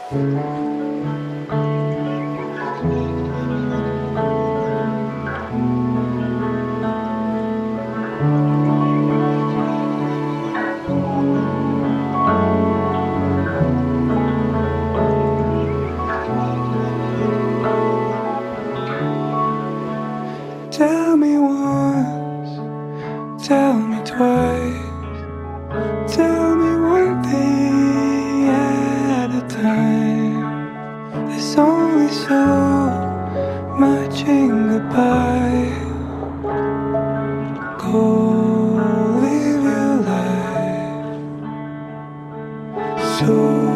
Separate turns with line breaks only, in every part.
Tell me once, tell me twice, tell me one thing at a time. There's only so much in goodbye. Go live your life. So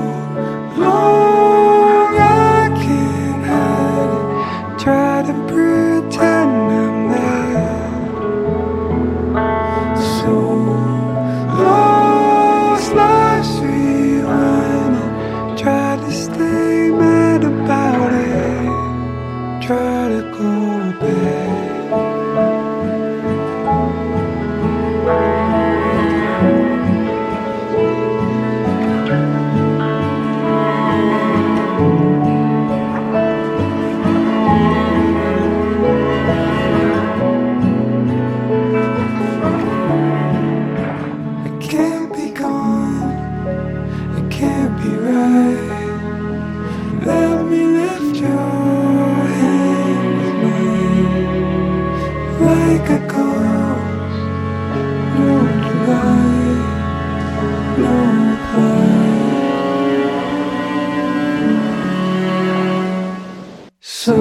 long I can't hide it. Try to pretend I'm there. So lost, life's rewinding. Try to stay mad about it. Try to go back. Can't be gone, it can't be right. Let me lift your hand with mine. Like a ghost, no divide, no reply. So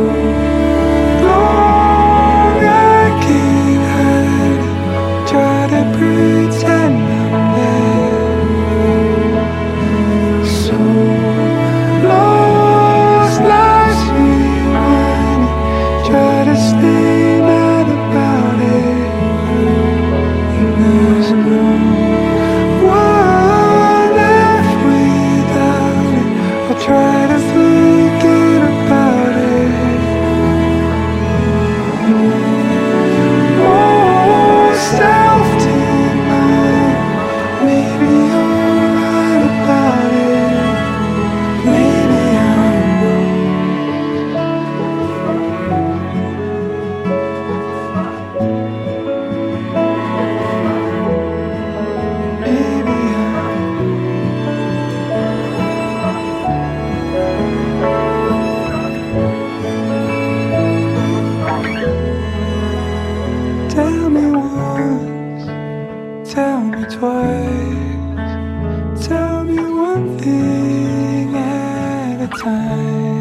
long I can't hide it. Try to pretend I'm there. So lost, life's rewinding. Try to stay mad about it. And there's no one left without it. I'll try to forget about it. Oh, self-denial. Maybe you're right about it. Maybe I'm wrong. Maybe tell me once, tell me twice, tell me one thing at a time.